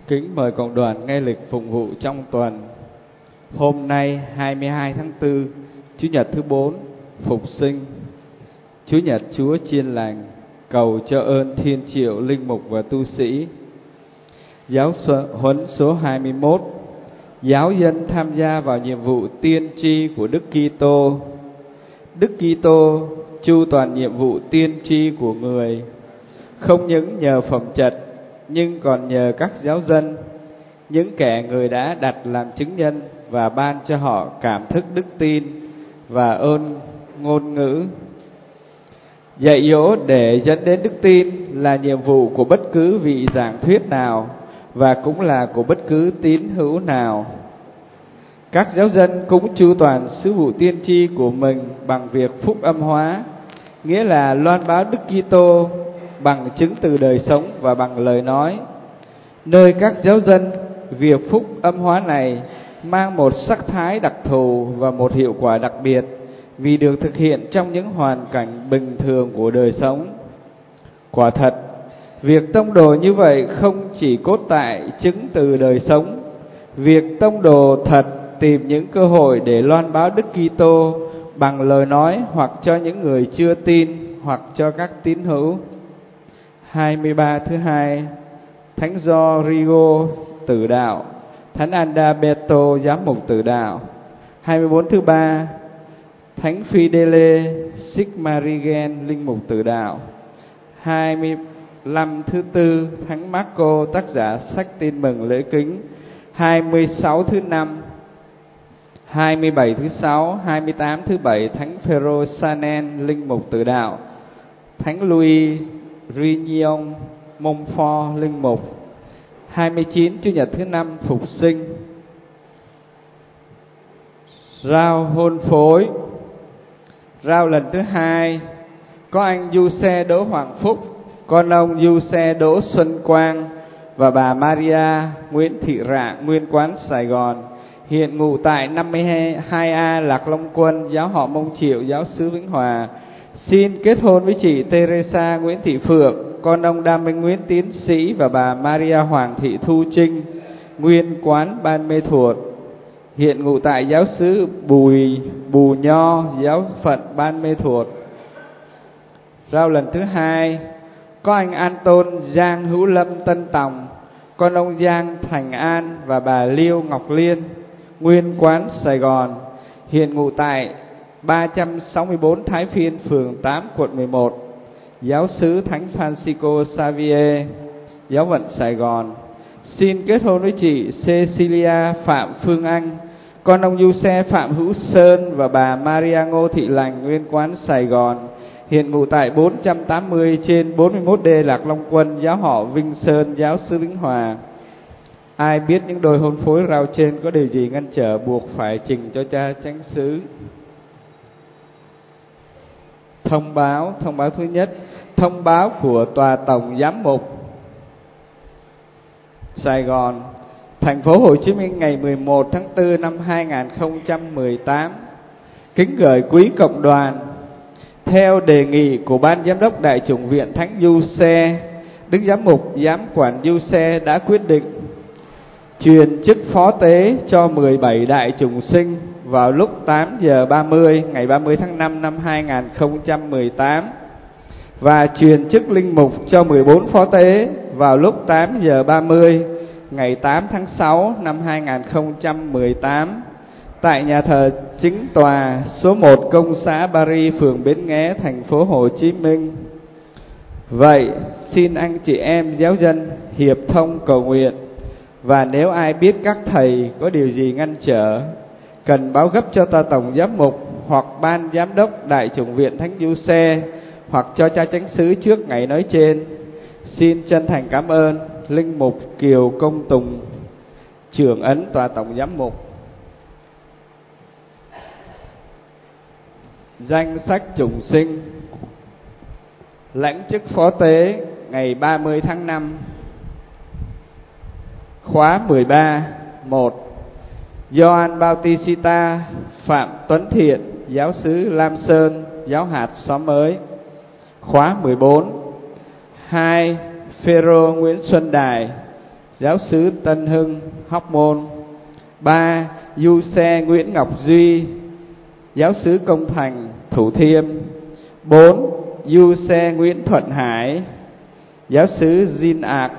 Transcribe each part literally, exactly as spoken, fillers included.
Kính mời cộng đoàn nghe lịch phụng vụ trong tuần. Hôm nay hai mươi hai tháng tư, Chủ nhật thứ bốn, Phục sinh. Chủ nhật Chúa chiên lành, cầu cho ơn thiên triệu linh mục và tu sĩ. Giáo huấn số hai mươi mốt, giáo dân tham gia vào nhiệm vụ tiên tri của Đức Kitô. Đức Kitô chu toàn nhiệm vụ tiên tri của người, không những nhờ phẩm trật nhưng còn nhờ các giáo dân, những kẻ người đã đặt làm chứng nhân và ban cho họ cảm thức đức tin và ơn ngôn ngữ. Dạy dỗ để dẫn đến đức tin là nhiệm vụ của bất cứ vị giảng thuyết nào và cũng là của bất cứ tín hữu nào. Các giáo dân cũng chu toàn sứ vụ tiên tri của mình bằng việc phúc âm hóa, nghĩa là loan báo Đức Kitô bằng chứng từ đời sống và bằng lời nói. Nơi các giáo dân, việc phúc âm hóa này mang một sắc thái đặc thù và một hiệu quả đặc biệt vì được thực hiện trong những hoàn cảnh bình thường của đời sống. Quả thật, việc tông đồ như vậy không chỉ cốt tại chứng từ đời sống. Việc tông đồ thật tìm những cơ hội để loan báo Đức Kitô bằng lời nói, hoặc cho những người chưa tin, hoặc cho các tín hữu. hai mươi ba thứ hai, Thánh Rodrigo tử đạo, Thánh Adalberto giám mục tử đạo. hai mươi bốn thứ ba, Thánh Fidele Sigmaringen linh mục tử đạo. hai mươi lăm thứ tư, Thánh Marco tác giả sách Tin mừng lễ kính. hai mươi sáu thứ năm, hai mươi bảy thứ sáu, hai mươi tám thứ bảy, Thánh Phêrô Sanen linh mục tử đạo. Thánh Louis Rignon Montfort linh mục. hai mươi chín Chủ nhật thứ năm, Phục sinh. Rao hôn phối. Rao lần thứ hai có anh Du Xe Đỗ Hoàng Phúc, con ông Du Xe Đỗ Xuân Quang và bà Maria Nguyễn Thị Rạng, nguyên quán Sài Gòn, hiện ngụ tại năm mươi hai A Lạc Long Quân, giáo họ Mông Triệu, giáo xứ Vĩnh Hòa, xin kết hôn với chị Teresa Nguyễn Thị Phượng, con ông Đam Minh Nguyễn Tiến Sĩ và bà Maria Hoàng Thị Thu Trinh, nguyên quán Ban Mê Thuột, hiện ngụ tại giáo xứ Bùi Bù Nho, giáo phận Ban Mê Thuột. Rao lần thứ hai có anh An Tôn Giang Hữu Lâm Tân Tòng, con ông Giang Thành An và bà Liêu Ngọc Liên, nguyên quán Sài Gòn, hiện ngụ tại ba trăm sáu mươi bốn Thái Phiên, phường tám, quận mười một, giáo xứ Thánh Francisco Xavier, giáo phận Sài Gòn, xin kết hôn với chị Cecilia Phạm Phương Anh, con ông Du Xe Phạm Hữu Sơn và bà Maria Ngô Thị Lành, nguyên quán Sài Gòn, hiện ngụ tại bốn trăm tám mươi trên bốn mươi mốt D Lạc Long Quân, giáo họ Vinh Sơn, giáo xứ Vĩnh Hòa. Ai biết những đôi hôn phối rao trên có điều gì ngăn trở, buộc phải trình cho cha chánh xứ. Thông báo. Thông báo thứ nhất, thông báo của Tòa Tổng Giám mục Sài Gòn, thành phố Hồ Chí Minh ngày mười một tháng tư năm hai nghìn không trăm mười tám. Kính gửi quý cộng đoàn, theo đề nghị của Ban Giám đốc Đại chủng viện Thánh Du Xe, Đức Giám mục Giám quản Du Xe đã quyết định truyền chức phó tế cho mười bảy đại chủng sinh vào lúc tám giờ ba mươi ngày ba mươi tháng năm năm hai nghìn không trăm mười tám và truyền chức linh mục cho mười bốn phó tế vào lúc tám giờ ba mươi ngày tám tháng sáu năm hai nghìn không trăm mười tám tại nhà thờ chính tòa số một Công xã Paris, phường Bến Nghé, thành phố Hồ Chí Minh. Vậy xin anh chị em giáo dân hiệp thông cầu nguyện, và nếu ai biết các thầy có điều gì ngăn trở, cần báo gấp cho Tòa Tổng Giám mục hoặc Ban Giám đốc Đại chủng viện Thánh Du Xe hoặc cho cha chánh xứ trước ngày nói trên. Xin chân thành cảm ơn linh mục Kiều Công Tùng, trưởng ấn Tòa Tổng Giám mục. Danh sách chủng sinh. Lãnh chức phó tế ngày ba mươi tháng năm. Khóa mười ba. một. Gioan Bautista Phạm Tuấn Thiện, giáo xứ Lam Sơn, giáo hạt Xóm Mới. Khóa mười bốn. hai. Phêrô Nguyễn Xuân Đài, Giáo xứ Tân Hưng, Hóc Môn. Ba. Du xe Nguyễn Ngọc Duy, Giáo xứ Công Thành, Thủ Thiêm. Bốn. Du xe Nguyễn Thuận Hải, Giáo xứ Diên Ạc,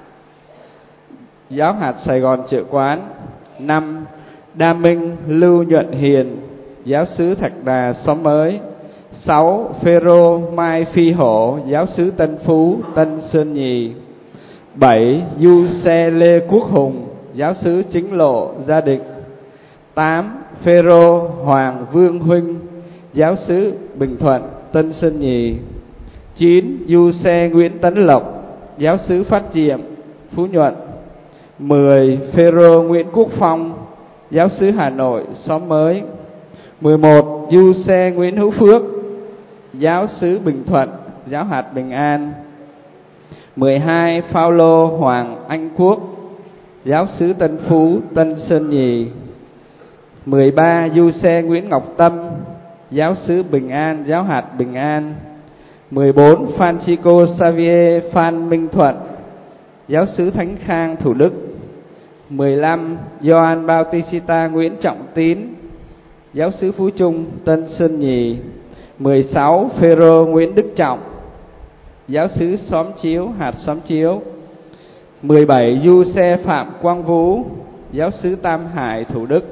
Giáo hạt Sài Gòn Chợ Quán. Năm. Đa Minh Lưu Nhuận Hiền, Giáo xứ Thạch Đà Xóm Mới. Sáu. Phêrô Mai Phi Hổ, Giáo xứ Tân Phú, Tân Sơn Nhì. Bảy. Du xe Lê Quốc Hùng, Giáo xứ Chính Lộ, Gia Định. Tám. Phêrô Hoàng Vương Huynh, Giáo xứ Bình Thuận, Tân Sơn Nhì. Chín. Du xe Nguyễn Tấn Lộc, Giáo xứ Phát Diệm, Phú Nhuận. Mười. Phêrô Nguyễn Quốc Phong, Giáo xứ Hà Nội, Xóm Mới. Mười một. Du xe Nguyễn Hữu Phước, Giáo xứ Bình Thuận, Giáo hạt Bình An. Mười hai. Phaolô Hoàng Anh Quốc, Giáo xứ Tân Phú, Tân Sơn Nhì. Mười ba. Du xe Nguyễn Ngọc Tâm, Giáo xứ Bình An, Giáo hạt Bình An. Mười bốn. Francisco Xavier Phan Minh Thuận, Giáo xứ Thánh Khang, Thủ Đức. Mười lăm. Gioan Bautista Nguyễn Trọng Tín, Giáo xứ Phú Trung, Tân Sơn Nhì. Mười sáu. Phêrô Nguyễn Đức Trọng, Giáo xứ Xóm Chiếu, hạt Xóm Chiếu. Mười bảy. Du xe Phạm Quang Vũ, Giáo xứ Tam Hải, Thủ Đức.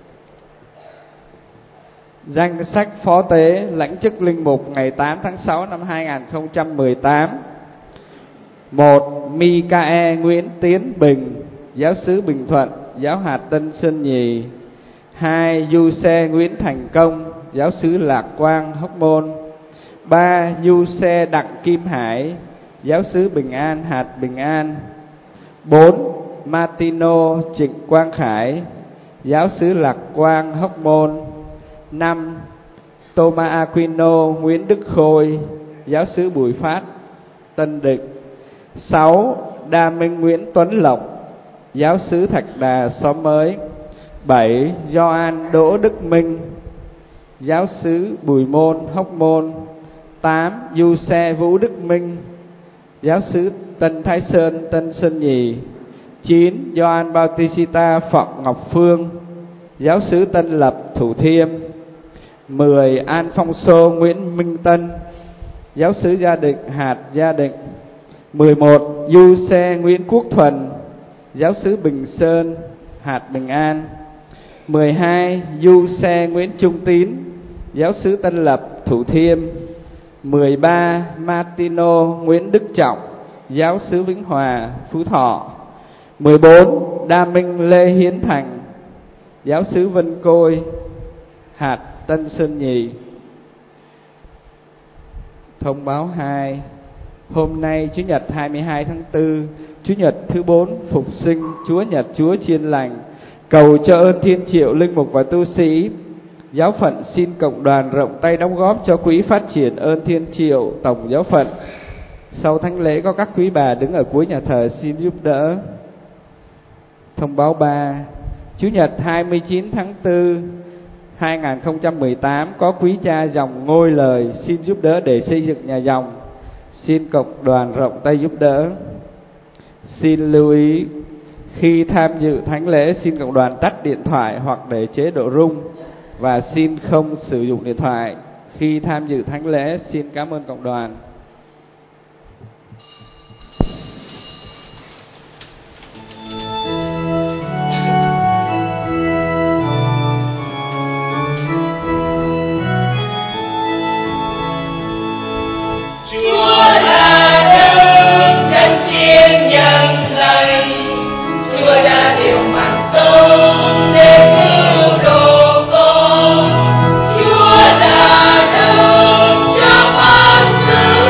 Danh sách phó tế lãnh chức linh mục ngày tám tháng sáu năm hai nghìn không trăm mười tám. Một. Micae Nguyễn Tiến Bình, Giáo xứ Bình Thuận, Giáo hạt Tân Sơn Nhì. Hai. Du xe Nguyễn Thành Công, Giáo xứ Lạc Quang, Hóc Môn. Ba. Du xe Đặng Kim Hải, Giáo xứ Bình An, hạt Bình An. Bốn. Martino Trịnh Quang Khải, Giáo xứ Lạc Quang, Hóc Môn. Năm. Thomas Aquino Nguyễn Đức Khôi, Giáo xứ Bùi Phát, Tân Định. Sáu. Đa Minh Nguyễn Tuấn Lộc, Giáo xứ Thạch Đà Xóm Mới. Bảy. Gioan Đỗ Đức Minh, Giáo xứ Bùi Môn, Hóc Môn. Tám. Du xe Vũ Đức Minh, Giáo xứ Tân Thái Sơn, Tân Sơn Nhì. Chín. Gioan Bautista Phạm Ngọc Phương, Giáo xứ Tân Lập, Thủ Thiêm. Mười. An Phong Sô Nguyễn Minh Tân, Giáo xứ Gia Định, hạt Gia Định. Mười một. Du xe Nguyễn Quốc Thuần, Giáo xứ Bình Sơn, hạt Bình An. Mười hai. Du xe Nguyễn Trung Tín, Giáo xứ Tân Lập, Thủ Thiêm. Mười ba. Martino Nguyễn Đức Trọng, Giáo xứ Vĩnh Hòa, Phú Thọ. Mười bốn. Đa Minh Lê Hiến Thành, Giáo xứ Vân Côi, hạt Tân Sơn Nhì. Thông báo hai. Hôm nay Chủ nhật hai mươi hai tháng tư, Chủ nhật thứ bốn Phục Sinh, Chúa Nhật Chúa Chiên Lành, cầu cho ơn thiên triệu linh mục và tu sĩ. Giáo phận xin cộng đoàn rộng tay đóng góp cho quỹ phát triển ơn thiên triệu tổng giáo phận. Sau thánh lễ có các quý bà đứng ở cuối nhà thờ xin giúp đỡ. Thông báo ba. Chủ nhật hai mươi chín tháng tư hai nghìn không trăm mười tám có quý cha dòng Ngôi Lời xin giúp đỡ để xây dựng nhà dòng. Xin cộng đoàn rộng tay giúp đỡ. Xin lưu ý, khi tham dự thánh lễ xin cộng đoàn tắt điện thoại hoặc để chế độ rung, và xin không sử dụng điện thoại khi tham dự thánh lễ. Xin cảm ơn cộng đoàn. Chúa là đấng cho ban sự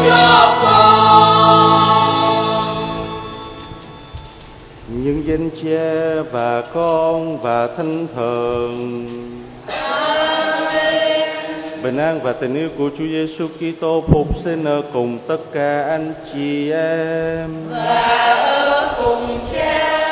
cho con. Những danh Cha và Con và Thánh Thần. Bình an và tình yêu của Chúa Giêsu Kitô phục sinh ở cùng tất cả anh chị em. Và ở cùng Cha.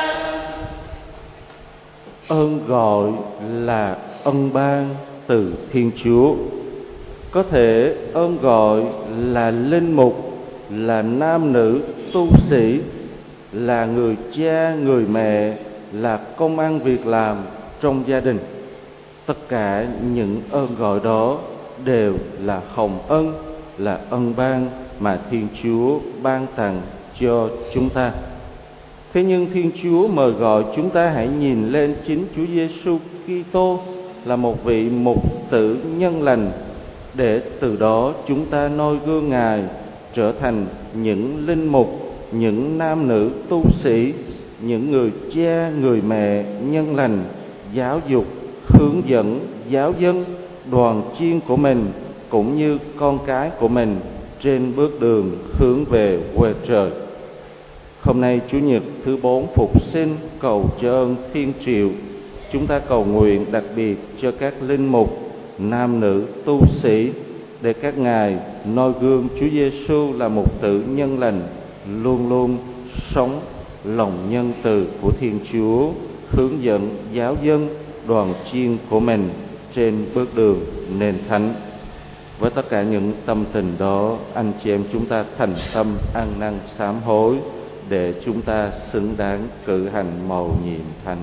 Ơn gọi là ân ban từ Thiên Chúa. Có thể ơn gọi là linh mục, là nam nữ tu sĩ, là người cha, người mẹ, là công ăn việc làm trong gia đình. Tất cả những ơn gọi đó đều là hồng ân, là ân ban mà Thiên Chúa ban tặng cho chúng ta. Thế nhưng Thiên Chúa mời gọi chúng ta hãy nhìn lên chính Chúa Giêsu Kitô là một vị mục tử nhân lành, để từ đó chúng ta noi gương Ngài trở thành những linh mục, những nam nữ tu sĩ, những người cha, người mẹ nhân lành, giáo dục, hướng dẫn, giáo dân, đoàn chiên của mình cũng như con cái của mình trên bước đường hướng về quê trời. Hôm nay Chủ nhật thứ bốn Phục sinh cầu cho ơn Thiên Triệu, chúng ta cầu nguyện đặc biệt cho các linh mục, nam nữ tu sĩ, để các ngài noi gương Chúa Giêsu là mục tử nhân lành, luôn luôn sống lòng nhân từ của Thiên Chúa, hướng dẫn giáo dân, đoàn chiên của mình trên bước đường nền thánh. Với tất cả những tâm tình đó, anh chị em chúng ta thành tâm ăn năn sám hối để chúng ta xứng đáng cử hành mầu nhiệm thánh.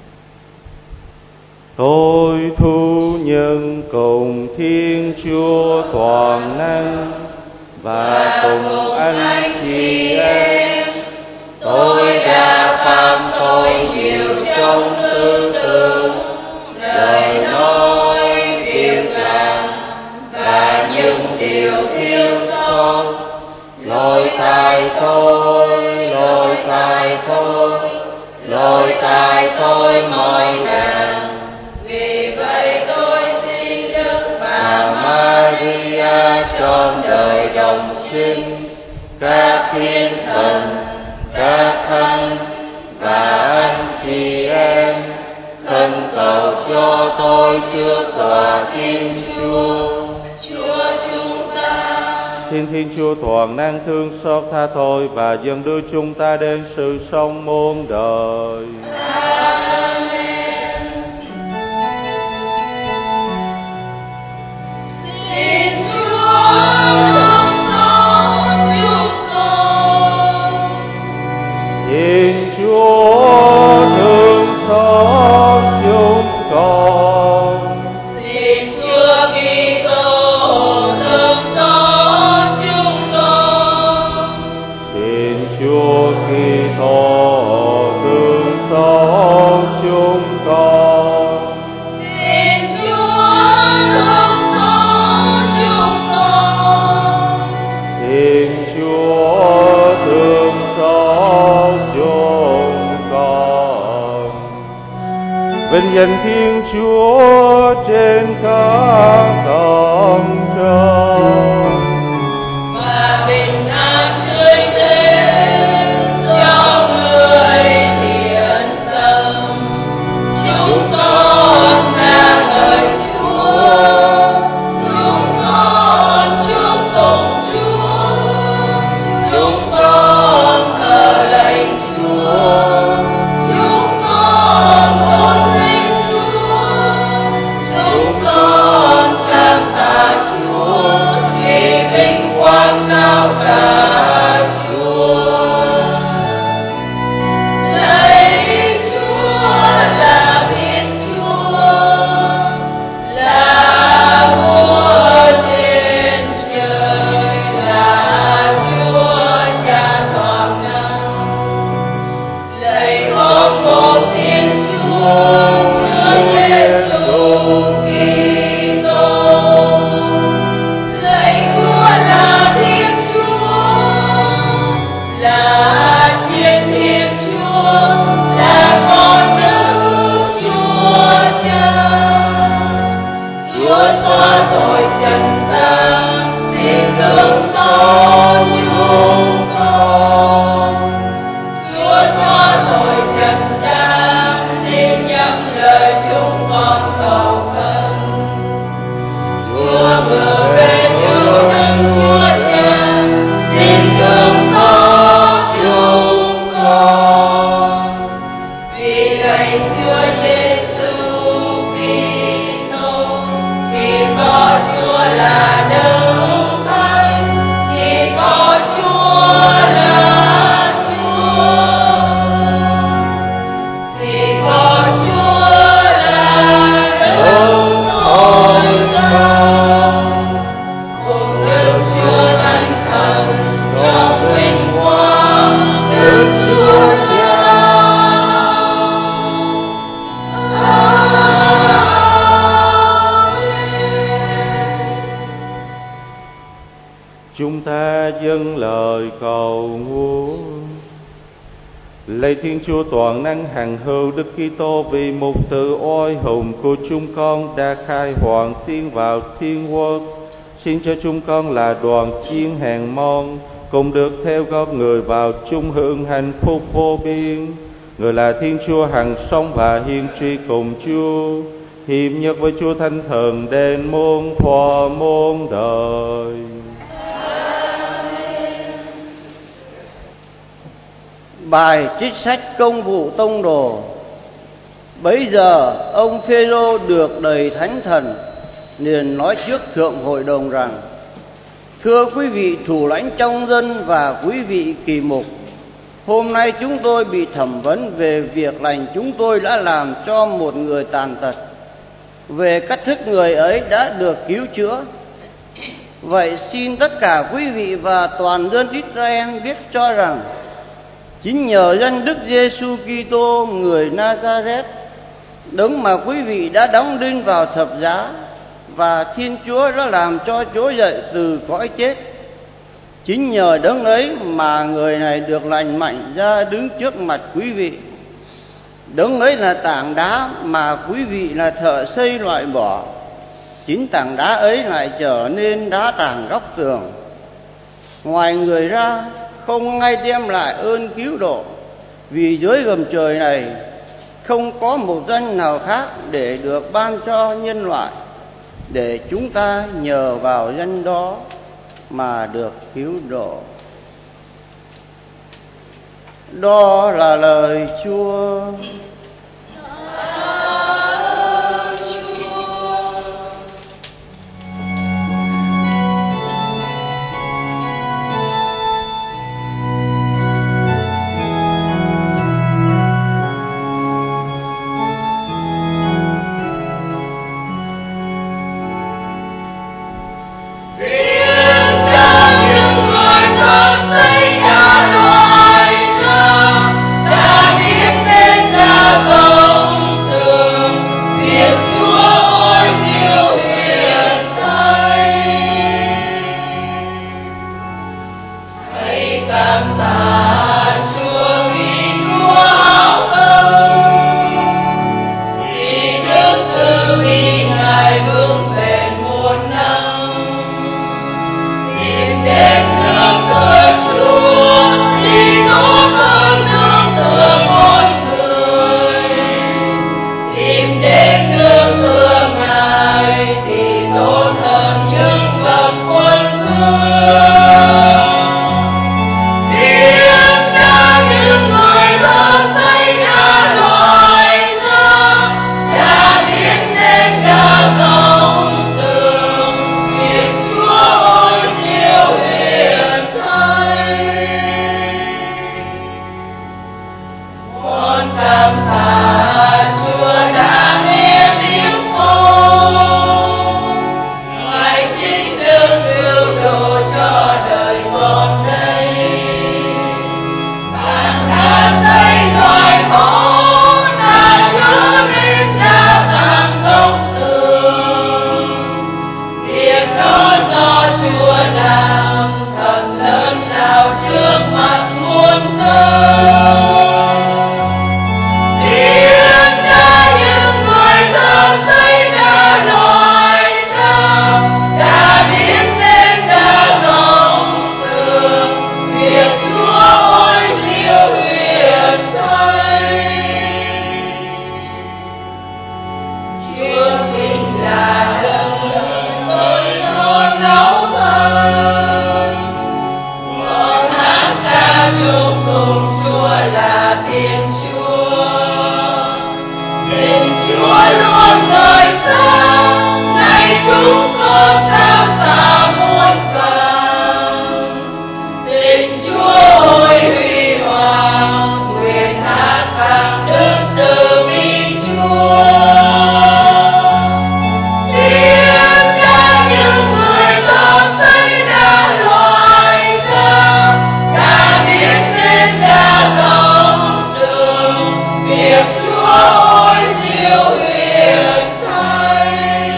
Tôi thu nhân cùng Thiên Chúa toàn năng và cùng anh chị em, tôi đã phạm tội nhiều trong tư tưởng, lời nói, việc làm và những điều thiếu sót, lỗi tại tôi, lỗi tại tôi, lỗi tại tôi mọi ngàn. Vì vậy tôi xin Đức Bà Maria trọn đời đồng sinh, các thiên thần, các thánh và anh chị em khẩn cầu cho tôi trước tòa Thiên Chúa. Chúa chúng ta, xin Thiên Chúa toàn năng thương xót tha tôi và dâng đưa chúng ta đến sự sống muôn đời. Xin Chúa thương xót chúng con. Xin Chúa thương xót chúng con. Xin Chúa Kitô thương xót chúng con. Xin Chúa Kitô thương xót chúng con. Xin Chúa thương xót chúng con. Xin Chúa thương xót chúng con. Vinh danh Thiên Chúa trên các tầng trời. Và bình an tươi thêm cho người thiện tâm. Chúng con ca ngợi Chúa, chúng con chúc tụng Chúa, chúng con thờ lạy Chúa, chúng con ôn linh Chúa, chúng con cảm tạ Chúa vì vinh quang cao cả Chúa. Lạy Chúa là Thiên Chúa, là Vua trên trời, là Chúa Cha toàn năng. Lạy con một Thiên Chúa, Chúa Giêsu Kitô. Lạy Chúa là Thiên Chúa, là Thiên Thiên Chúa, là con Đức Chúa Cha. Chúa xóa tội trần gian, xin thương xót chúng con. Chúa xóa tội trần gian, xin nhắm lời chúng con cầu khẩn. Chúa ngự về cứu nâng Chúa Cha, xin thương xót chúng con. Vì lạy Chúa Giêsu Kitô, chỉ có Chúa là đấng thánh, chỉ có Chúa là Chúa, chỉ có Chúa là đấng tối cao. Cùng Đức Chúa Thánh Thần trong vinh quang Đức Chúa Cha. Chúng ta dâng lời cầu nguyện. Lạy Thiên Chúa toàn năng hằng hữu Đức Kitô, vì một từ oai hùng của chúng con đã khai hoàng tiến vào thiên quốc, xin cho chúng con là đoàn chiên hèn môn cùng được theo gót người vào chung hưởng hạnh phúc vô biên. Người là Thiên Chúa hằng sống và hiền tri cùng Chúa, hiệp nhất với Chúa Thánh Thần đến muôn thuở muôn đời. Bài trích sách Công vụ Tông Đồ. Bấy giờ ông Phêrô được đầy Thánh Thần, liền nói trước thượng hội đồng rằng: Thưa quý vị thủ lãnh trong dân và quý vị kỳ mục, hôm nay chúng tôi bị thẩm vấn về việc lành chúng tôi đã làm cho một người tàn tật, về cách thức người ấy đã được cứu chữa. Vậy xin tất cả quý vị và toàn dân Israel biết cho rằng, chính nhờ danh Đức Giêsu Kitô người Nazareth, đấng mà quý vị đã đóng đinh vào thập giá, và Thiên Chúa đã làm cho trỗi dậy từ cõi chết, chính nhờ đấng ấy mà người này được lành mạnh ra đứng trước mặt quý vị. Đấng ấy là tảng đá mà quý vị là thợ xây loại bỏ, chính tảng đá ấy lại trở nên đá tảng góc tường. Ngoài người ra không ai đem lại ơn cứu độ, vì dưới gầm trời này không có một danh nào khác để được ban cho nhân loại, để chúng ta nhờ vào danh đó mà được cứu độ. Đó là lời Chúa. Xây nhà loài ra, ta biết tên ta. khám phá muôn vàng. Tình Chúa ôi huy hoàng, nguyện hát vang đức từ bi Chúa. Tiếng ca những người thơ xây đã loài ra, đã biết đến đã lòng đường, việc Chúa ôi diệu huyền thay.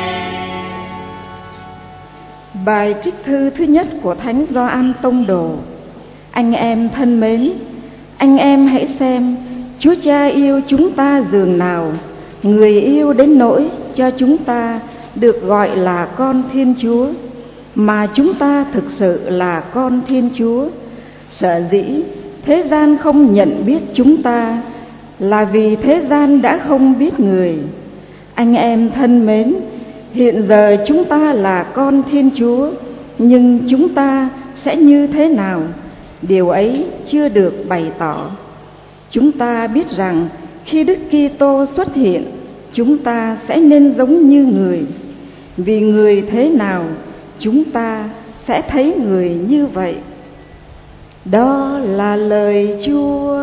Bài trích thư thứ nhất của Thánh Gioan Tông Đồ. Anh em thân mến, anh em hãy xem Chúa Cha yêu chúng ta dường nào, người yêu đến nỗi cho chúng ta được gọi là con Thiên Chúa, mà chúng ta thực sự là con Thiên Chúa. Sở dĩ thế gian không nhận biết chúng ta là vì thế gian đã không biết người. Anh em thân mến, hiện giờ chúng ta là con Thiên Chúa, nhưng chúng ta sẽ như thế nào? Điều ấy chưa được bày tỏ. Chúng ta biết rằng khi Đức Kitô xuất hiện, chúng ta sẽ nên giống như người. Vì người thế nào, chúng ta sẽ thấy người như vậy. Đó là lời Chúa.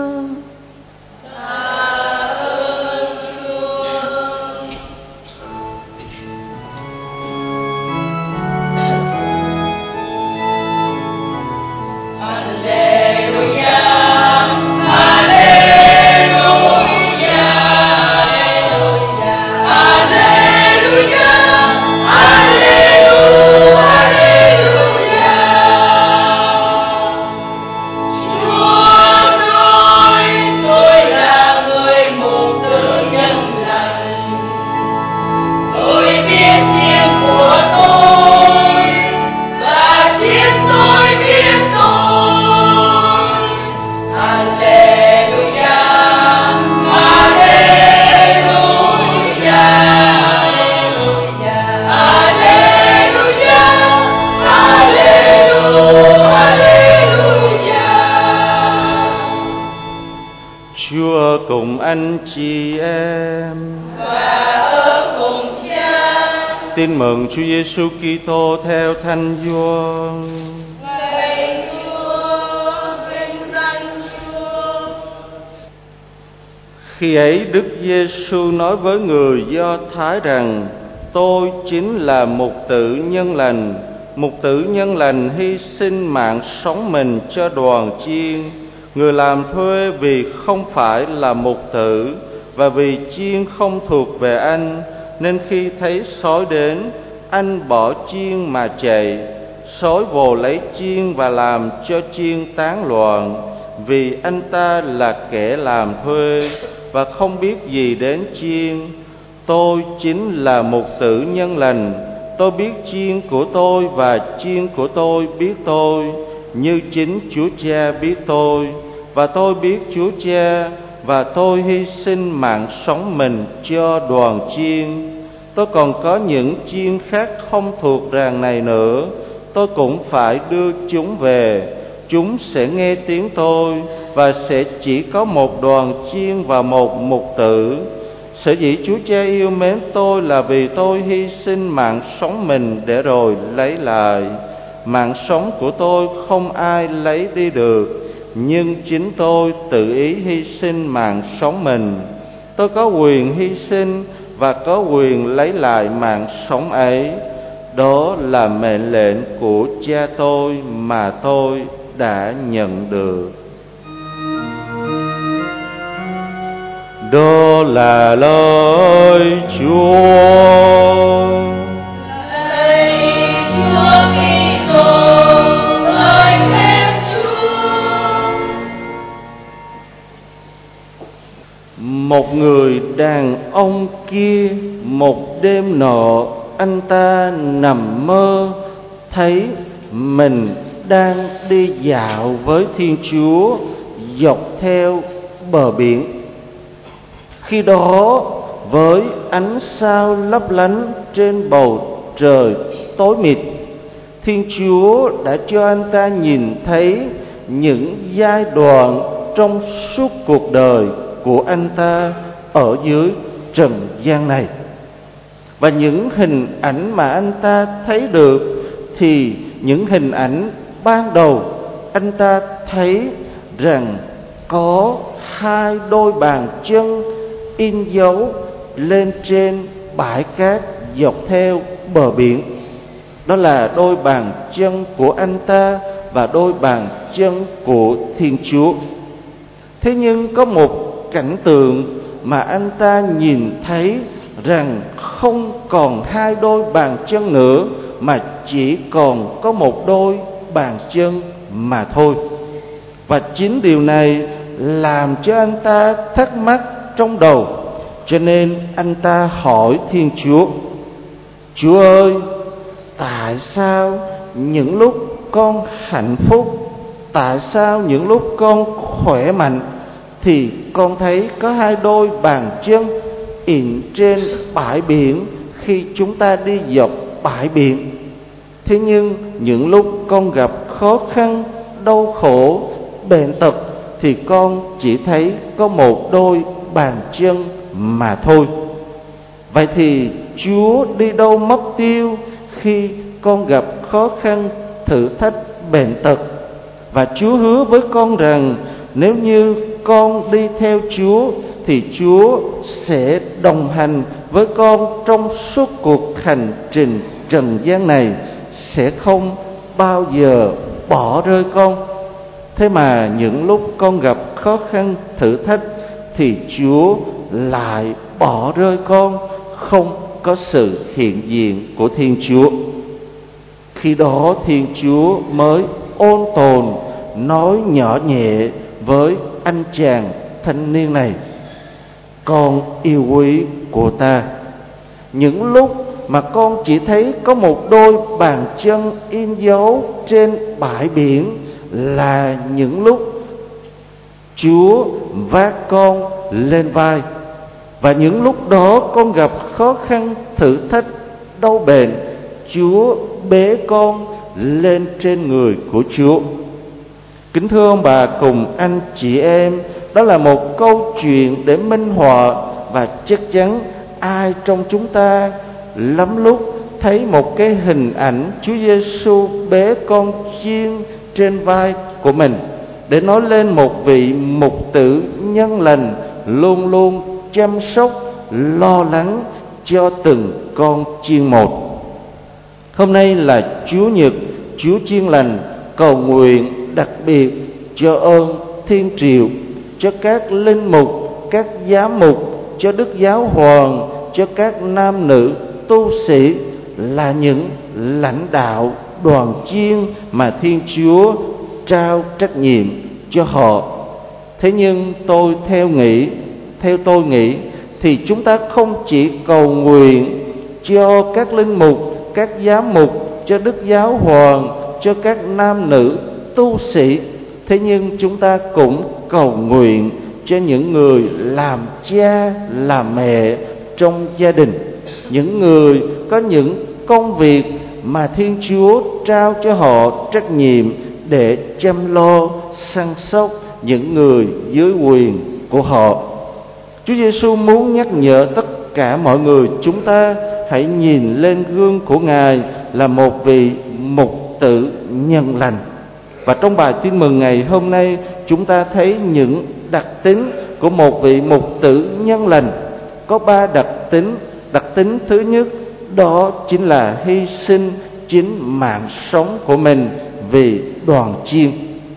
Chúa cùng anh chị em và ở cùng Cha. Tin mừng Chúa Giêsu Kitô theo Thánh Gioan. Lạy Chúa, vinh danh Chúa. Khi ấy Đức Giêsu nói với người Do Thái rằng: Tôi chính là mục tử nhân lành. Mục tử nhân lành hy sinh mạng sống mình cho đoàn chiên. Người làm thuê vì không phải là mục tử, và vì chiên không thuộc về anh, nên khi thấy sói đến, anh bỏ chiên mà chạy. Sói vồ lấy chiên và làm cho chiên tán loạn, vì anh ta là kẻ làm thuê và không biết gì đến chiên. Tôi chính là mục tử nhân lành. Tôi biết chiên của tôi và chiên của tôi biết tôi, như chính Chúa Cha biết tôi, và tôi biết Chúa Cha, và tôi hy sinh mạng sống mình cho đoàn chiên. Tôi còn có những chiên khác không thuộc ràng này nữa, tôi cũng phải đưa chúng về. Chúng sẽ nghe tiếng tôi, và sẽ chỉ có một đoàn chiên và một mục tử. Sở dĩ Chúa Cha yêu mến tôi là vì tôi hy sinh mạng sống mình để rồi lấy lại. Mạng sống của tôi không ai lấy đi được, nhưng chính tôi tự ý hy sinh mạng sống mình. Tôi có quyền hy sinh và có quyền lấy lại mạng sống ấy. Đó là mệnh lệnh của Cha tôi mà tôi đã nhận được. Đó là lời Chúa. Lạy Chúa Kitô, ngợi khen Chúa. Một người đàn ông kia, một đêm nọ, anh ta nằm mơ thấy mình đang đi dạo với Thiên Chúa dọc theo bờ biển. Khi đó, với ánh sao lấp lánh trên bầu trời tối mịt, Thiên Chúa đã cho anh ta nhìn thấy những giai đoạn trong suốt cuộc đời của anh ta ở dưới trần gian này. Và những hình ảnh mà anh ta thấy được thì những hình ảnh ban đầu anh ta thấy rằng có hai đôi bàn chân in dấu lên trên bãi cát dọc theo bờ biển. Đó là đôi bàn chân của anh ta và đôi bàn chân của Thiên Chúa. Thế nhưng có một cảnh tượng mà anh ta nhìn thấy rằng không còn hai đôi bàn chân nữa, mà chỉ còn có một đôi bàn chân mà thôi. Và chính điều này làm cho anh ta thắc mắc trong đầu, cho nên anh ta hỏi Thiên Chúa: Chúa ơi, tại sao những lúc con hạnh phúc, tại sao những lúc con khỏe mạnh thì con thấy có hai đôi bàn chân in trên bãi biển khi chúng ta đi dọc bãi biển? Thế nhưng những lúc con gặp khó khăn, đau khổ, bệnh tật thì con chỉ thấy có một đôi bàn chân mà thôi. Vậy thì Chúa đi đâu mất tiêu khi con gặp khó khăn, thử thách, bệnh tật? Và Chúa hứa với con rằng nếu như con đi theo Chúa thì Chúa sẽ đồng hành với con trong suốt cuộc hành trình trần gian này, sẽ không bao giờ bỏ rơi con. Thế mà những lúc con gặp khó khăn, thử thách thì Chúa lại bỏ rơi con, không có sự hiện diện của Thiên Chúa. Khi đó Thiên Chúa mới ôn tồn nói nhỏ nhẹ với anh chàng thanh niên này: Con yêu quý của ta, những lúc mà con chỉ thấy có một đôi bàn chân in dấu trên bãi biển là những lúc Chúa vác con lên vai. Và những lúc đó con gặp khó khăn, thử thách, đau bệnh, Chúa bế con lên trên người của Chúa. Kính thưa ông bà cùng anh chị em, đó là một câu chuyện để minh họa, và chắc chắn ai trong chúng ta lắm lúc thấy một cái hình ảnh Chúa Giêsu bế con chiên trên vai của mình, để nói lên một vị mục tử nhân lành luôn luôn chăm sóc, lo lắng cho từng con chiên một. Hôm nay là Chúa Nhật, Chúa Chiên Lành, cầu nguyện đặc biệt cho ơn Thiên Triều, cho các linh mục, các giám mục, cho Đức Giáo Hoàng, cho các nam nữ tu sĩ, là những lãnh đạo đoàn chiên mà Thiên Chúa trao trách nhiệm cho họ. Thế nhưng tôi theo nghĩ, theo tôi nghĩ thì chúng ta không chỉ cầu nguyện cho các linh mục, các giám mục, cho Đức Giáo Hoàng, cho các nam nữ tu sĩ, thế nhưng chúng ta cũng cầu nguyện cho những người làm cha, làm mẹ trong gia đình, những người có những công việc mà Thiên Chúa trao cho họ trách nhiệm để chăm lo, săn sóc những người dưới quyền của họ. Chúa Giêsu muốn nhắc nhở tất cả mọi người chúng ta hãy nhìn lên gương của Ngài là một vị mục tử nhân lành. Và trong bài tin mừng ngày hôm nay, chúng ta thấy những đặc tính của một vị mục tử nhân lành. Có ba đặc tính. Đặc tính thứ nhất, đó chính là hy sinh chính mạng sống của mình vì đoàn chiên.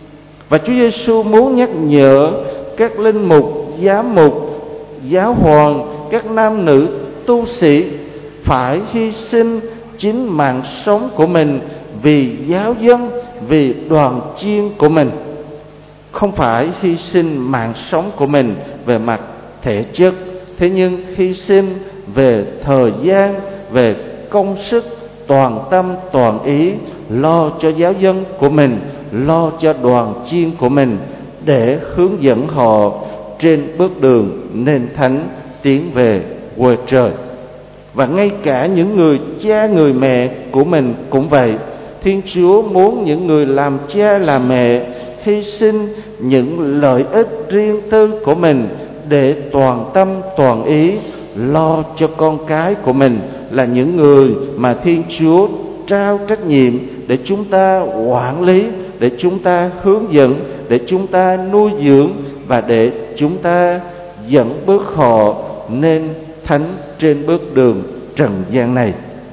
Và Chúa Giêsu muốn nhắc nhở các linh mục, giám mục, giáo hoàng, các nam nữ tu sĩ phải hy sinh chính mạng sống của mình vì giáo dân, vì đoàn chiên của mình. Không phải hy sinh mạng sống của mình về mặt thể chất, thế nhưng hy sinh về thời gian, về công sức, toàn tâm toàn ý lo cho giáo dân của mình, lo cho đoàn chiên của mình, để hướng dẫn họ trên bước đường nên thánh tiến về quê trời. Và ngay cả những người cha người mẹ của mình cũng vậy. Thiên Chúa muốn những người làm cha làm mẹ hy sinh những lợi ích riêng tư của mình để toàn tâm toàn ý lo cho con cái của mình, là những người mà Thiên Chúa trao trách nhiệm để chúng ta quản lý, để chúng ta hướng dẫn, để chúng ta nuôi dưỡng và để chúng ta dẫn bước họ nên thánh trên bước đường trần gian này.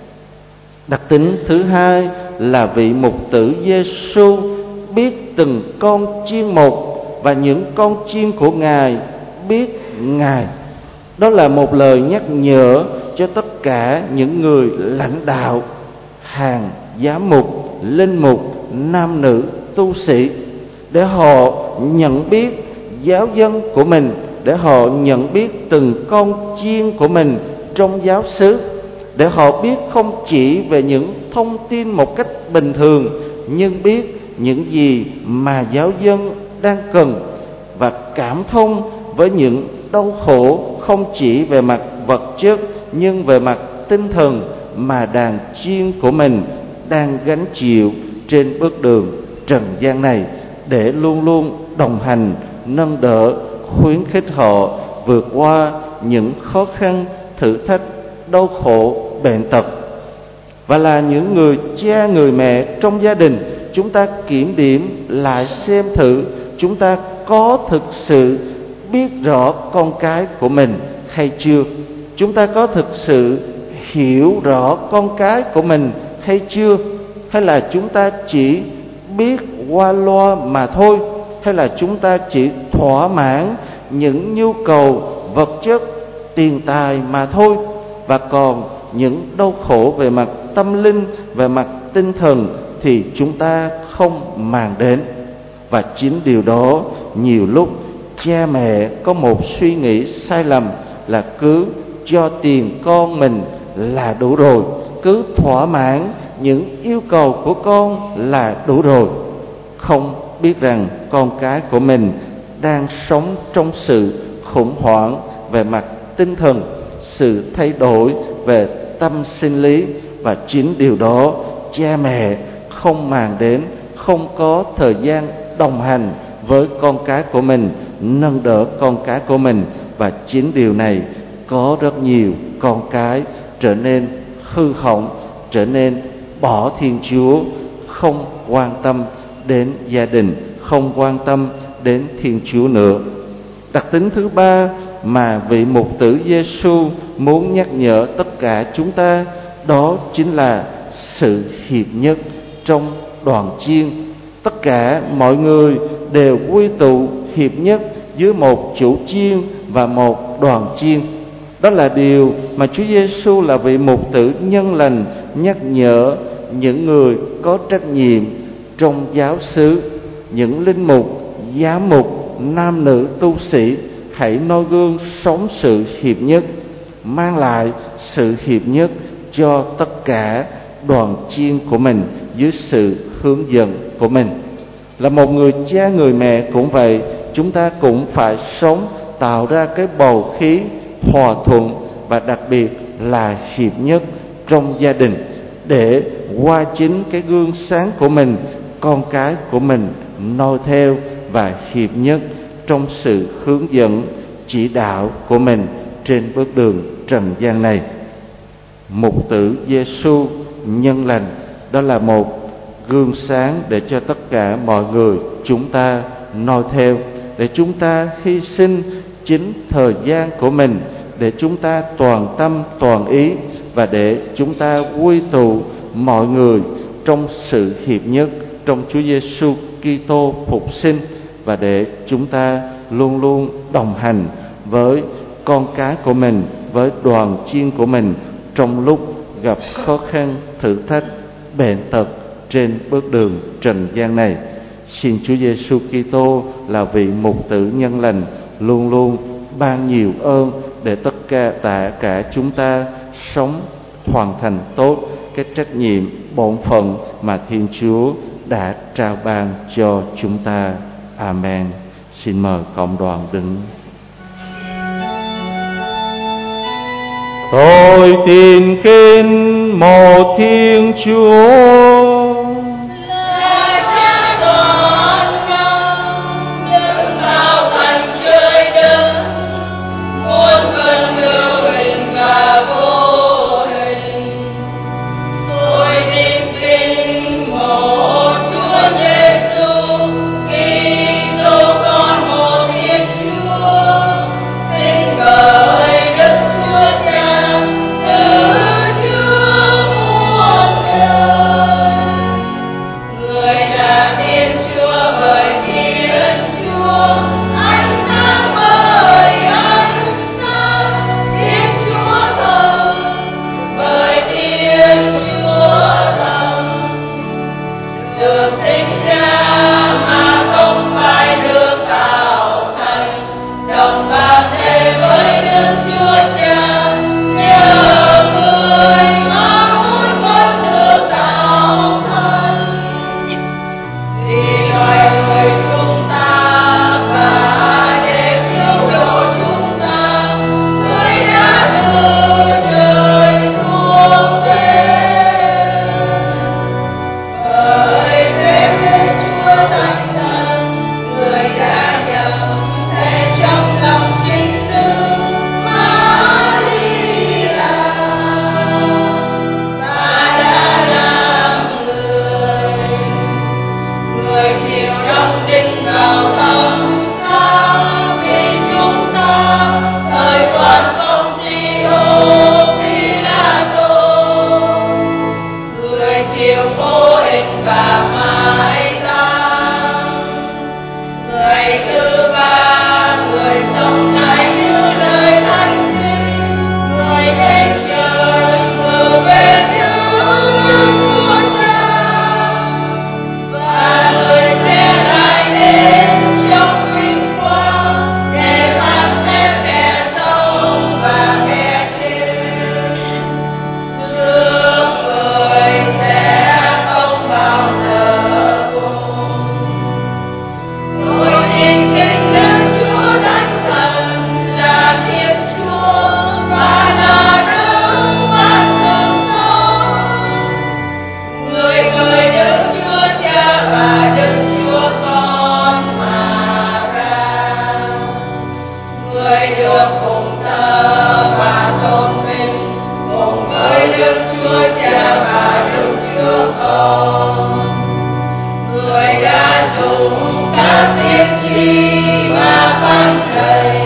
Đặc tính thứ hai là vị mục tử Giêsu biết từng con chiên một và những con chiên của Ngài biết Ngài. Đó là một lời nhắc nhở cho tất cả những người lãnh đạo, hàng giám mục, linh mục, nam nữ, tu sĩ, để họ nhận biết giáo dân của mình, để họ nhận biết từng con chiên của mình trong giáo xứ, để họ biết không chỉ về những thông tin một cách bình thường, nhưng biết những gì mà giáo dân đang cần và cảm thông với những đau khổ không chỉ về mặt vật chất nhưng về mặt tinh thần mà đàn chiên của mình đang gánh chịu trên bước đường trần gian này, để luôn luôn đồng hành, nâng đỡ, khuyến khích họ vượt qua những khó khăn, thử thách, đau khổ, bệnh tật. Và là những người cha, người mẹ trong gia đình, chúng ta kiểm điểm lại xem thử chúng ta có thực sự biết rõ con cái của mình hay chưa? Chúng ta có thực sự hiểu rõ con cái của mình hay chưa? Hay là chúng ta chỉ biết qua loa mà thôi? Hay là chúng ta chỉ thỏa mãn những nhu cầu vật chất, tiền tài mà thôi, và còn những đau khổ về mặt tâm linh, về mặt tinh thần thì chúng ta không màng đến? Và chính điều đó nhiều lúc cha mẹ có một suy nghĩ sai lầm là cứ cho tiền con mình là đủ rồi, cứ thỏa mãn những yêu cầu của con là đủ rồi, không biết rằng con cái của mình đang sống trong sự khủng hoảng về mặt tinh thần, sự thay đổi về tâm sinh lý. Và chính điều đó cha mẹ không màng đến, không có thời gian đồng hành với con cái của mình, nâng đỡ con cái của mình. Và chính điều này có rất nhiều con cái trở nên hư hỏng, trở nên bỏ Thiên Chúa, không quan tâm đến gia đình, không quan tâm đến Thiên Chúa nữa. Đặc tính thứ ba mà vị mục tử Giêsu muốn nhắc nhở tất cả chúng ta, đó chính là sự hiệp nhất trong đoàn chiên. Tất cả mọi người đều quy tụ hiệp nhất dưới một chủ chiên và một đoàn chiên. Đó là điều mà Chúa Giêsu là vị mục tử nhân lành nhắc nhở những người có trách nhiệm trong giáo xứ, những linh mục, giám mục, nam nữ tu sĩ hãy noi gương sống sự hiệp nhất, mang lại sự hiệp nhất cho tất cả đoàn chiên của mình dưới sự hướng dẫn của mình. Là một người cha, người mẹ cũng vậy, chúng ta cũng phải sống tạo ra cái bầu khí hòa thuận và đặc biệt là hiệp nhất trong gia đình, để qua chính cái gương sáng của mình, con cái của mình noi theo và hiệp nhất trong sự hướng dẫn chỉ đạo của mình trên bước đường trần gian này. Mục tử Giêsu nhân lành, đó là một gương sáng để cho tất cả mọi người chúng ta noi theo, để chúng ta hy sinh chính thời gian của mình, để chúng ta toàn tâm toàn ý và để chúng ta quy tụ mọi người trong sự hiệp nhất trong Chúa Giêsu Kitô phục sinh, và để chúng ta luôn luôn đồng hành với con cái của mình, với đoàn chiên của mình trong lúc gặp khó khăn, thử thách, bệnh tật trên bước đường trần gian này. Xin Chúa Giêsu Kitô là vị mục tử nhân lành luôn luôn ban nhiều ơn để tất cả tất cả chúng ta sống hoàn thành tốt cái trách nhiệm bổn phận mà Thiên Chúa đã trao ban cho chúng ta. Amen. Xin mời cộng đoàn đứng. Tôi tin kính một Thiên Chúa, là Cha toàn năng, đấng tạo thành trời đất, muôn phần hữu hình và vô hình. điều vô hình và mãi tang. Người thứ ba, người sống lại như lời thánh kinh, người lên trời ngự về phía Đức Chúa Cha, và người sẽ lại đến trong vinh quang để phán xét kẻ sống và kẻ chết. Nước người sẽ không bao giờ cùng. Tôi tin kính Đức Chúa Thánh Thần là Thiên Chúa và là Đấng ban sự sống. Người người Đức Chúa Cha và Đức Chúa Con mà ra. Người được phụng thờ và tôn vinh cùng với Đức Chúa Cha và Đức Chúa Con. Người đã dùng các tiên tri và phán dạy.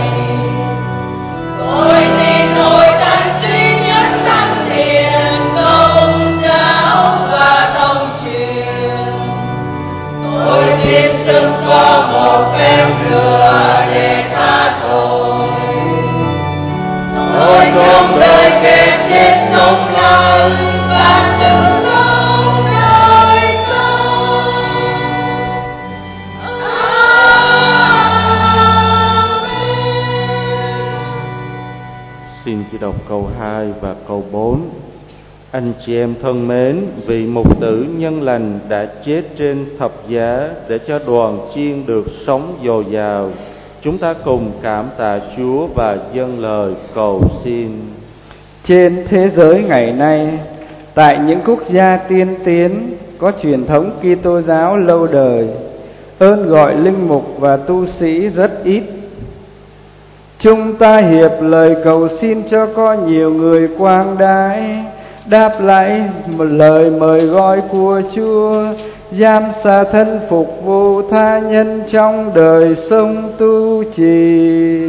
Tôi tin hội thánh duy nhất thánh hiền, công giáo và tông truyền. Tôi tin xưng có một phép lửa để tha tội. Tôi trong đời kẻ chết sống lại và được sống đời sống. Xin chỉ đọc câu hai và câu bốn. Anh chị em thân mến, vì mục tử nhân lành đã chết trên thập giá để cho đoàn chiên được sống dồi dào, chúng ta cùng cảm tạ Chúa và dâng lời cầu xin. Trên thế giới ngày nay, tại những quốc gia tiên tiến có truyền thống Kitô giáo lâu đời, ơn gọi linh mục và tu sĩ rất ít. Chúng ta hiệp lời cầu xin cho có nhiều người quang đái đáp lại một lời mời gọi của Chúa, giam xả thân phục vụ tha nhân trong đời sống tu trì.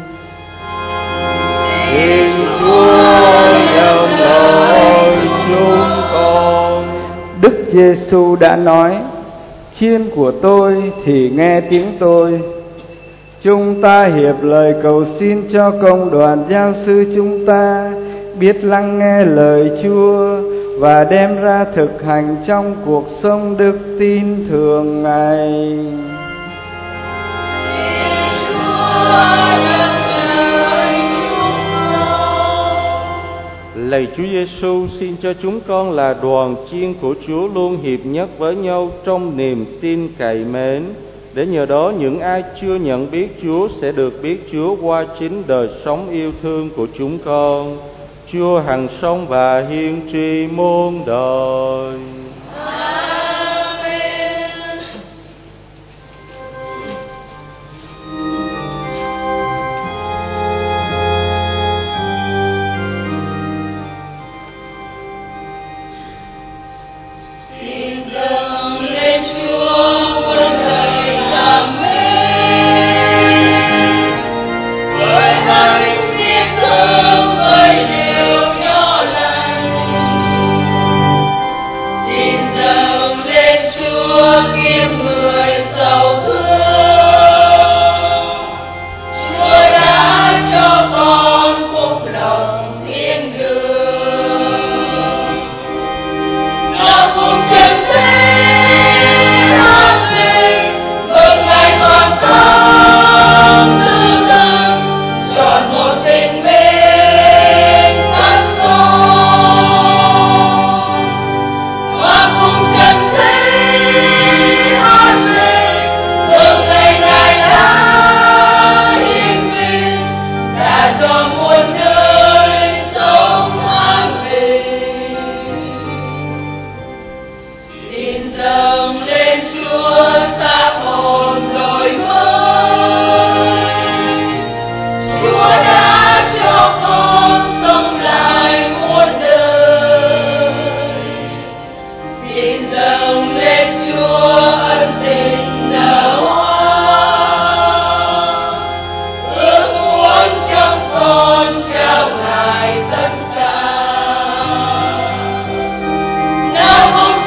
Xin Chúa nhận lời chúng con. Đức Giêsu đã nói: chiên của tôi thì nghe tiếng tôi. Chúng ta hiệp lời cầu xin cho công đoàn giáo sư chúng ta biết lắng nghe lời Chúa và đem ra thực hành trong cuộc sống đức tin thường ngày. Lạy Chúa Giêsu, xin cho chúng con là đoàn chiên của Chúa luôn hiệp nhất với nhau trong niềm tin cậy mến, để nhờ đó những ai chưa nhận biết Chúa sẽ được biết Chúa qua chính đời sống yêu thương của chúng con. Chúa hằng sống và hiên tri muôn đời. Amen. Xin dâng lên Chúa một lời cảm mến, với lời tiếc thương, với điều nhỏ lành. Xin dâng lên Chúa kiếm người sầu thương. Chúa đã cho con phúc lộc thiên đường. Nó cùng chân thế hát lên mừng ngày toàn thắng tư lần, chọn một tình bên sát son. Và cùng chân thế hát lên mừng ngày Ngài đã hiển vinh, đã cho muôn đời sống an bình. Xin dâng lên Chúa xác hồn đổi mới. Chúa đã cho con sống lại muôn đời. Xin dâng lên Chúa ân tình nở hoa. Ước muốn trong con trao Ngài tất cả. Nào cùng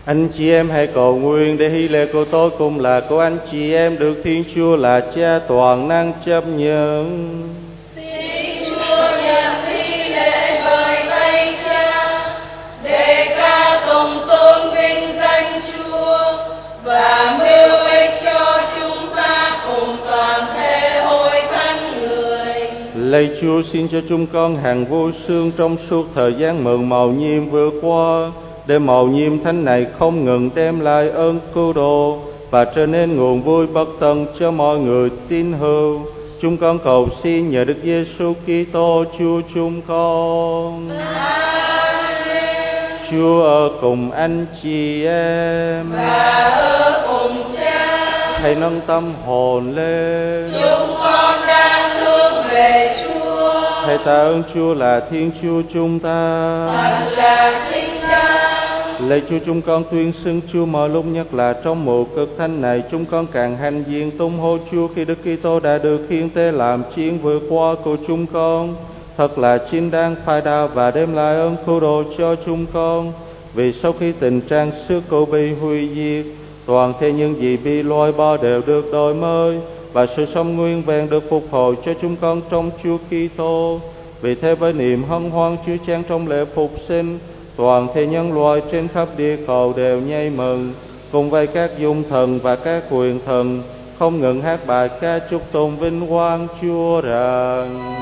Anh chị em hãy cầu nguyện để hy lễ của tôi cũng là của anh chị em được Thiên Chúa là Cha toàn năng chấp nhận. Xin Chúa nhận hy lễ bởi tay Cha để ca tụng tôn vinh danh Chúa và mưu ích cho chúng ta cùng toàn thể hội thánh người. Lạy Chúa, xin cho chúng con hàng vô xương trong suốt thời gian mừng mầu nhiệm vừa qua, để mầu nhiệm thánh này không ngừng đem lại ơn cứu độ và trở nên nguồn vui bất tận cho mọi người tín hữu. Chúng con cầu xin nhờ Đức Giêsu Kitô Chúa chúng con. Amen. Chúa ở cùng anh chị em Và ở cùng Cha. hãy nâng tâm hồn lên. Chúng con đang hướng về Chúa. Hãy tạ ơn Chúa là Thiên Chúa chúng ta. Thật là chính đáng. Lạy Chúa, chúng con tuyên xưng Chúa mọi lúc, nhất là trong mùa cực thánh này, chúng con càng hãnh diện tung hô Chúa khi Đức Kitô đã được khiêng tế làm chiến vượt qua của chúng con. Thật là chính đáng phải đạo và đem lại ơn cứu độ cho chúng con. Vì sau khi tình trạng sức cô bị hủy diệt, toàn thể những gì bị loại bỏ đều được đổi mới và sự sống nguyên vẹn được phục hồi cho chúng con trong Chúa Kitô. Vì thế với niềm hân hoan chứa chan trong lễ phục sinh, toàn thể nhân loại trên khắp địa cầu đều nhảy mừng, cùng với các dung thần và các quyền thần không ngừng hát bài ca chúc tôn vinh quang Chúa rằng: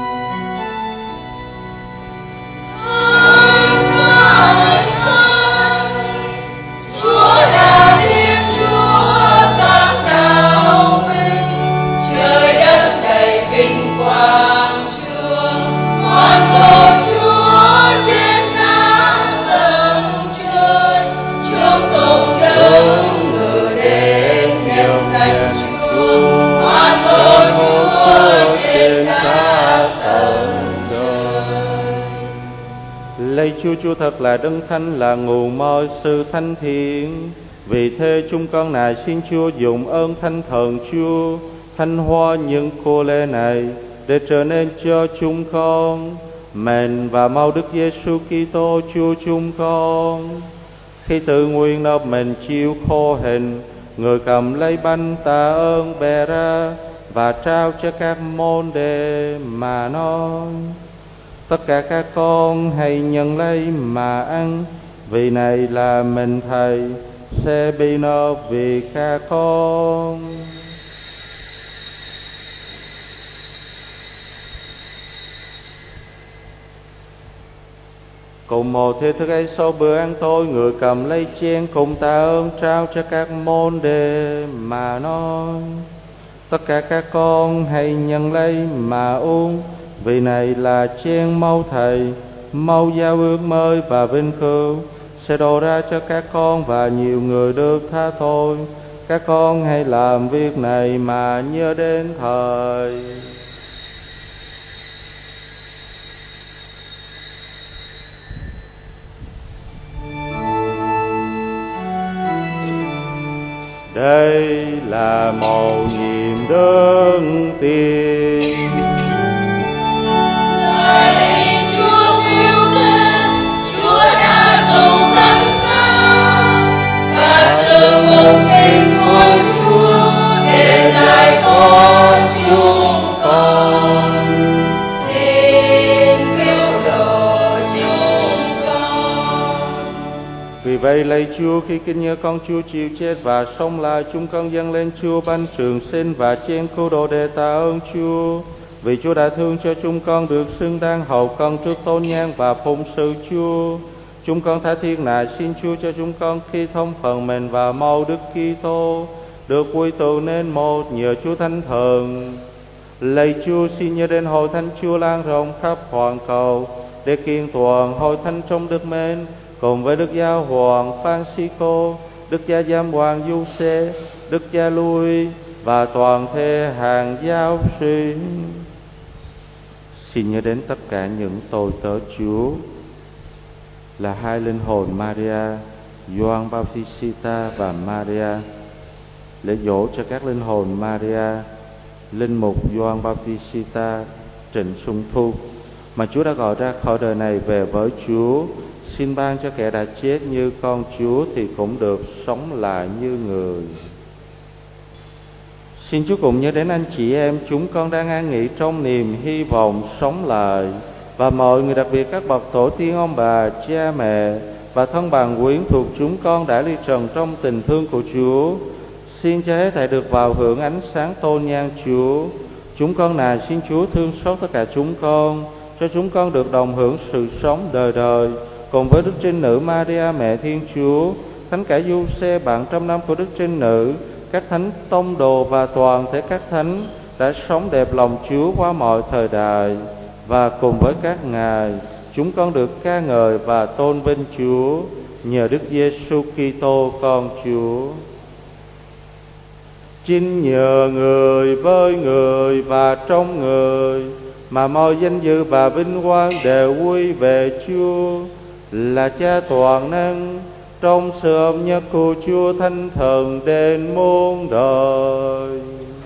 Chúa là Thiên Chúa toàn đạo vinh, trời đất đầy vinh quang Chúa, hoàn hồn Chúa trên các tầng trời, chúng cùng đứng ngự đến nhân danh Chúa, hoàn hồn Chúa trên các tầng trời. Lạy Chúa, Chúa thật là đấng thánh, là nguồn mọi sự thánh thiện. Vì thế chúng con nài xin Chúa dùng ơn thánh thần Chúa thanh hóa những cô lễ này, để trở nên cho chúng con mền và mau Đức Giêsu Kitô Chúa chúng con. Khi tự nguyện nộp mình chịu khô hình, người cầm lấy bánh tạ ơn bè ra và trao cho các môn đệ mà nói: tất cả các con hãy nhận lấy mà ăn, vì này là mình Thầy sẽ bị nộp vì các con. Cùng một thế thức ấy, sau bữa ăn tối, người cầm lấy chén cùng tạ ơn trao cho các môn đệ mà nói: tất cả các con hãy nhận lấy mà uống, vì này là chén máu Thầy, máu giao ước mới và vinh cửu, sẽ đổ ra cho các con và nhiều người được tha tội. Các con hãy làm việc này mà nhớ đến Thầy. Đây là mầu nhiệm đơn tiền. Lạy Chúa cứu thế, Chúa đã dùng tất cả và sự mục đích của Chúa để giải thoát chúng con. Xin cứu độ chúng con. Vì vậy lạy Chúa, khi kinh nhớ con Chúa chịu chết và sống lại, chúng con dâng lên Chúa bánh trường sinh và chén cứu độ để tạ ơn Chúa. Vì Chúa đã thương cho chúng con được xứng đáng hầu con trước tôn nhang và phụng sự Chúa. Chúng con tha thiết nài xin Chúa cho chúng con khi thông phần mình và mau Đức Kitô được quy tụ nên một nhờ Chúa Thánh Thần. Lạy Chúa, xin nhớ đến hội thánh Chúa lan rộng khắp hoàn cầu, để kiên toàn hội thánh trong đức mến, cùng với Đức Giáo Hoàng Francisco, Đức Cha Giám Hoàng Giuse, Đức Cha Louis và toàn thể hàng giáo sĩ. Xin nhớ đến tất cả những tôi tớ Chúa là hai linh hồn Maria, Gioan Bautista và Maria, lễ dỗ cho các linh hồn Maria, linh mục Gioan Bautista, Trịnh Xuân Thu mà Chúa đã gọi ra khỏi đời này về với Chúa. xin ban cho kẻ đã chết như con Chúa thì cũng được sống lại như người. Xin Chúa cùng nhớ đến anh chị em chúng con đang an nghỉ trong niềm hy vọng sống lại, và mọi người, đặc biệt các bậc tổ tiên, ông bà, cha mẹ và thân bằng quyến thuộc chúng con đã ly trần trong tình thương của Chúa. Xin cho hết thảy được vào hưởng ánh sáng tôn nhang Chúa. Chúng con này xin Chúa thương xót tất cả chúng con, cho chúng con được đồng hưởng sự sống đời đời cùng với Đức Trinh Nữ Maria mẹ Thiên Chúa, Thánh cả Giuse bạn trăm năm của Đức Trinh Nữ, các thánh tông đồ và toàn thể các thánh đã sống đẹp lòng Chúa qua mọi thời đại. Và cùng với các ngài, chúng con được ca ngợi và tôn vinh Chúa nhờ Đức Giêsu Kitô con Chúa. Chính nhờ người, với người và trong người mà mọi danh dự và vinh quang đều quy về Chúa, là Cha toàn năng, trong sự hợp nhất của Chúa Thánh Thần đến muôn đời.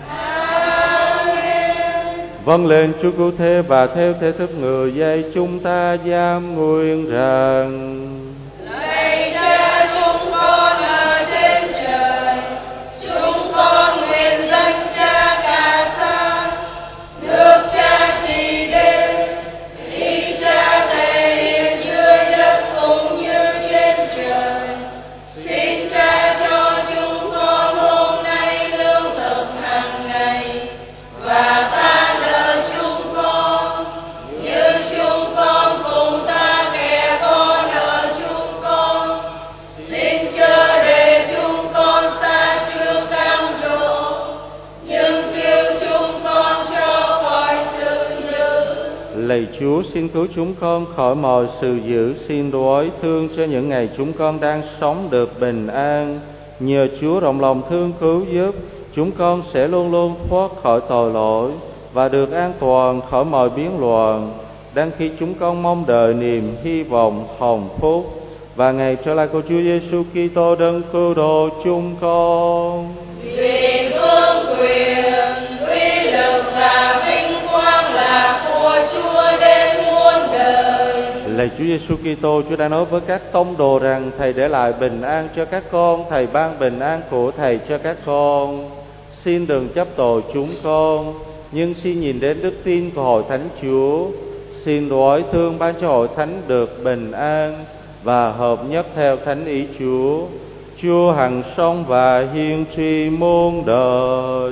Amen. Vâng lên Chúa cứu thế, và theo thể thức người dạy chúng ta giam nguyện rằng: Lạy Cha chúng con ở trên trời, chúng con nguyện danh Cha cả sáng, nước Cha trị đến, ý Cha thể hiện dưới đất cũng như trên trời. Xin Cha cho chúng con hôm nay lương thực hàng ngày, và tha nợ chúng con như chúng con cùng tha kẻ có nợ chúng con. Xin chớ để chúng con sa trước cám dỗ, nhưng cứu chúng con cho khỏi sự dữ. Lạy Chúa, xin cứu chúng con khỏi mọi sự dữ, xin đối thương cho những ngày chúng con đang sống được bình an. Nhờ Chúa rộng lòng thương cứu giúp, chúng con sẽ luôn luôn thoát khỏi tội lỗi và được an toàn khỏi mọi biến loạn, đang khi chúng con mong đợi niềm hy vọng hồng phúc và ngày trở lại của Chúa Giêsu Kitô đấng cứu độ chúng con. Vì vương quyền, uy lực và vinh quang là của Chúa đến muôn đời. Lạy Chúa Giêsu Kitô, Chúa đã nói với các tông đồ rằng Thầy để lại bình an cho các con, Thầy ban bình an của Thầy cho các con. Xin đừng chấp tội chúng con, nhưng xin nhìn đến đức tin của hội thánh Chúa. Xin đối thương ban cho hội thánh được bình an và hợp nhất theo thánh ý Chúa. Chúa hằng sống và hiên tri muôn đời.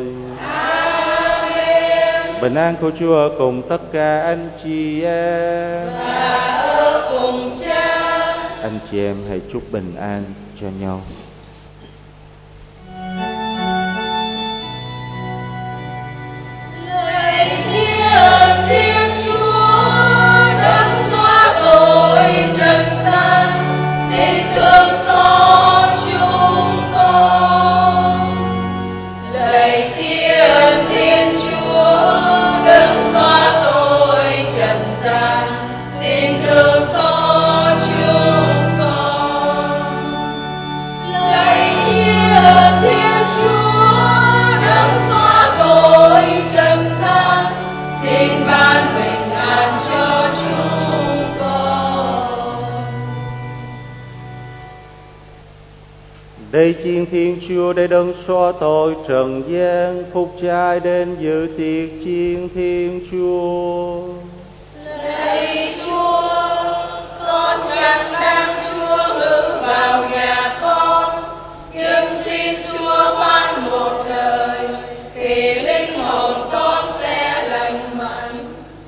Amen. Bình an của Chúa ở cùng tất cả anh chị em. Và ở cùng Cha. Anh chị em hãy chúc bình an cho nhau. Lạy Thiên Thiên Chúa, đấng xóa tội trần gian, xin thương xót chúng con. Lạy Thiên Thiên Chúa, đấng xóa tội trần gian, xin thương xót chúng con. Lạy Thiên Thiên Chúa, đấng xóa tội trần gian, xin ban bình an cho chúng con. Đây chiên Thiên Chúa để đấng xóa tội trần gian, phúc trai đến dự tiệc chiên Thiên Chúa. Lạy Chúa, con chẳng đang Chúa ngự vào nhà con, nhưng xin Chúa ban một lời, thì linh hồn con sẽ lành mạnh.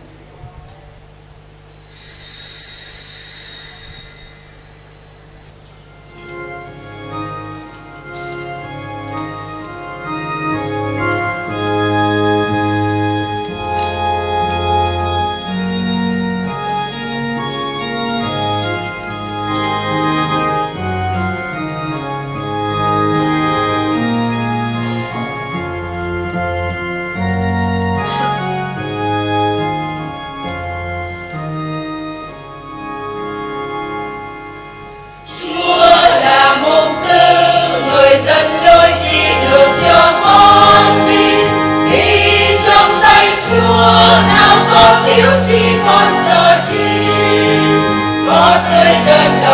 Chúa là mục tư, người dân đôi khi được cho con tin. Đi trong tay Chúa, nào có thiếu chi con sợ chi. Có tươi gần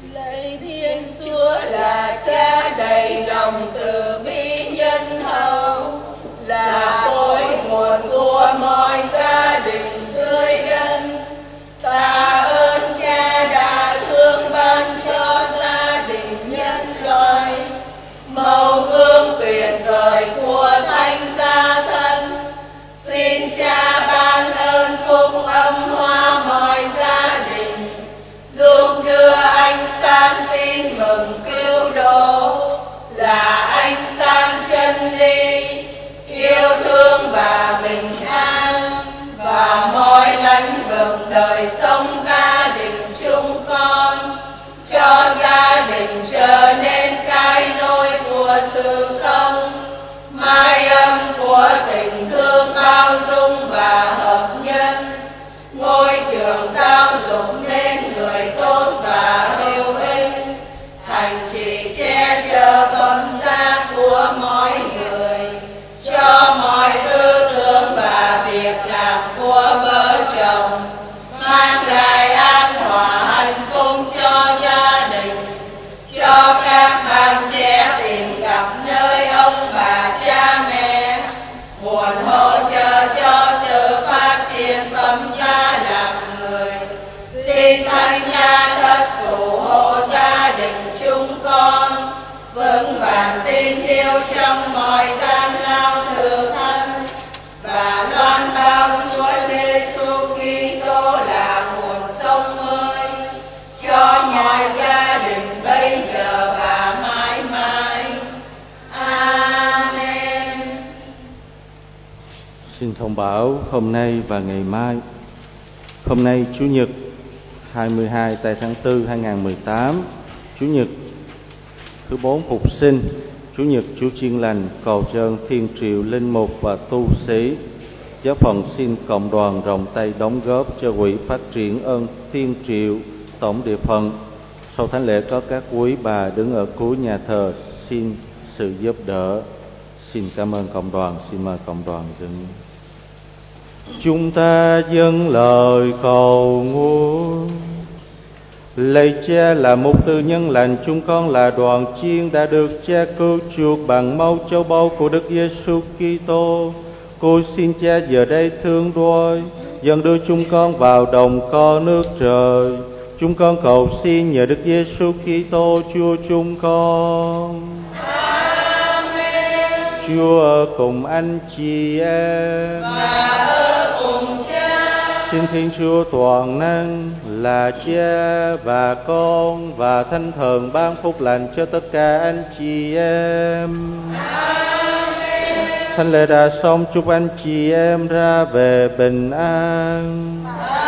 Lạy Thiên Chúa là Cha đầy lòng từ bi nhân hậu, là cội nguồn của mọi gia đình tươi đân. Ta ơn Cha đã thương ban cho gia đình nhân loại mầu gương tuyệt vời của Thánh Gia Thân. Xin Cha ban ơn phúc âm hóa mọi gia đình, luôn đưa ánh sáng tin mừng cứu độ, là ánh sáng chân lý, yêu thương và bình an, và mọi lãnh vực đời sống gia đình chúng con, cho gia đình trở nên cái nôi của sự sống, mái ấm của tình thương bao dung và hợp nhân, ngôi trường giáo dục nên người tốt và hữu ích, thành trì che chở phẩm giá của mọi người, cho mọi tư tưởng và việc làm của vợ chồng, mang lại an hòa hạnh phúc cho gia đình, cho các bạn trẻ tìm gặp nơi ông bà cha mẹ, nguồn hỗ trợ cho sự phát triển phẩm giá làm người. Xin Thánh Nhà Thất phù hộ gia đình chúng con vững vàng tin yêu trong mọi gian lao thử thách, và loan báo Chúa Giêsu Kitô là nguồn sống mới cho mọi gia đình bây giờ và mãi mãi. Amen. Xin thông báo hôm nay và ngày mai. Hôm nay Chủ nhật hai mươi hai tây tháng tư hai nghìn không trăm mười tám, Chủ nhật thứ bốn Phục sinh, Chủ nhật Chúa Chiên Lành, cầu cho ơn Thiên Triệu linh mục và tu sĩ. Giáo phận xin cộng đoàn rộng tay đóng góp cho quỹ phát triển ơn Thiên Triệu tổng địa phận. Sau thánh lễ có các quý bà đứng ở cuối nhà thờ xin sự giúp đỡ. Xin cảm ơn cộng đoàn. Xin mời cộng đoàn dựng. Chúng ta dâng lời cầu nguyện. Lạy Cha là mục tư nhân lành, chúng con là đoàn chiên đã được Cha cứu chuộc bằng máu châu báu của Đức Giêsu Kitô. Cô xin Cha giờ đây thương đôi, dần đưa chúng con vào đồng co nước trời. Chúng con cầu xin nhờ Đức Giêsu Kitô Chúa chúng con. Amen. Chúa ở cùng anh chị em. Và ở cùng Cha. Xin Thiên Chúa toàn năng là Cha và Con và Thánh Thần ban phúc lành cho tất cả anh chị em. Amen. Thánh lễ đã xong, chúc anh chị em ra về bình an. Amen.